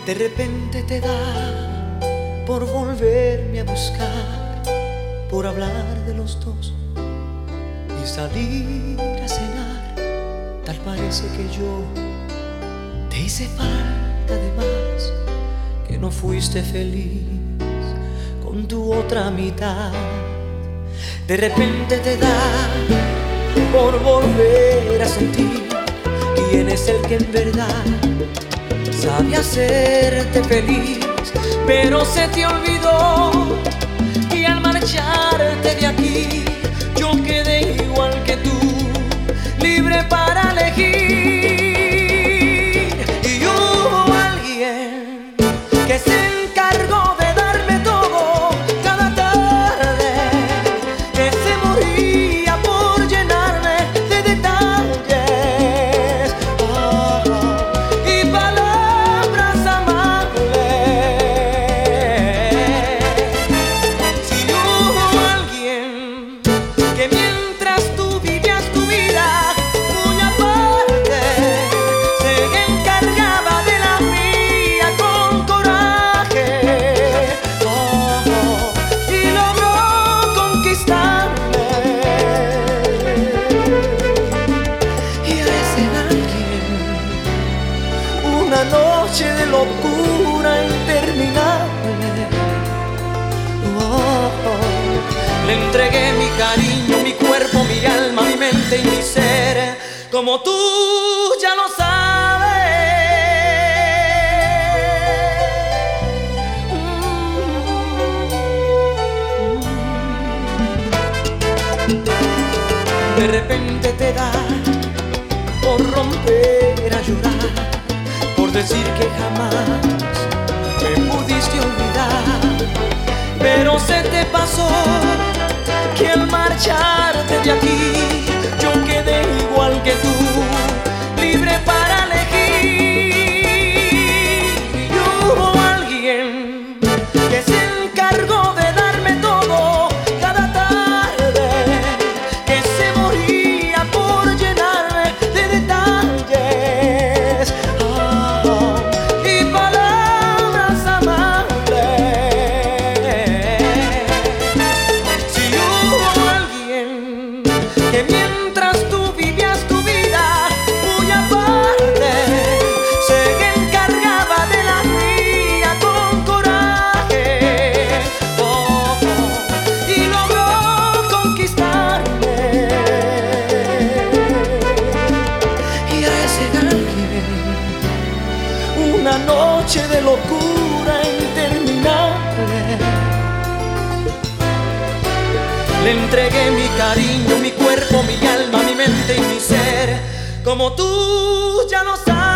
De repente te da por volverme a buscar, por hablar de los dos y salir a cenar. Tal parece que yo te hice falta de más, que no fuiste feliz con tu otra mitad. De repente te da por volver a sentir quién es el que en verdad sabe hacerte feliz, pero se te olvidó y al marcharte de aquí yo quedé igual que tú, libre para elegir. Y hubo alguien que se encargó de darme todo cada tarde, que se moría por llenarme de detalles y palabras amables. Si hubo alguien que mientras tú vivías tu vida muy aparte se encargaba de la mía con coraje, y logró conquistarme, y a ese alguien una noche de locura interminable, le entregué mi cariño, mi cuerpo, mi alma, mi mente y mi ser, como tú ya lo sabes. De repente te da por romper a llorar, por decir que jamás me pudiste olvidar, pero se te pasó que al marcharte de aquí yo quedé igual que tú, libre para elegir. Y hubo alguien que se encargó de darme todo cada tarde, que se moría por llenarme de detalles y palabras amables. Si hubo alguien que mientras tú vivías tu vida muy aparte se encargaba de la mía con coraje, y logró conquistarme, y a ese alguien una noche de locura interminable le entregué mi cariño, mi cuerpo, mi alma, mi mente y mi ser, como tú ya lo sabes.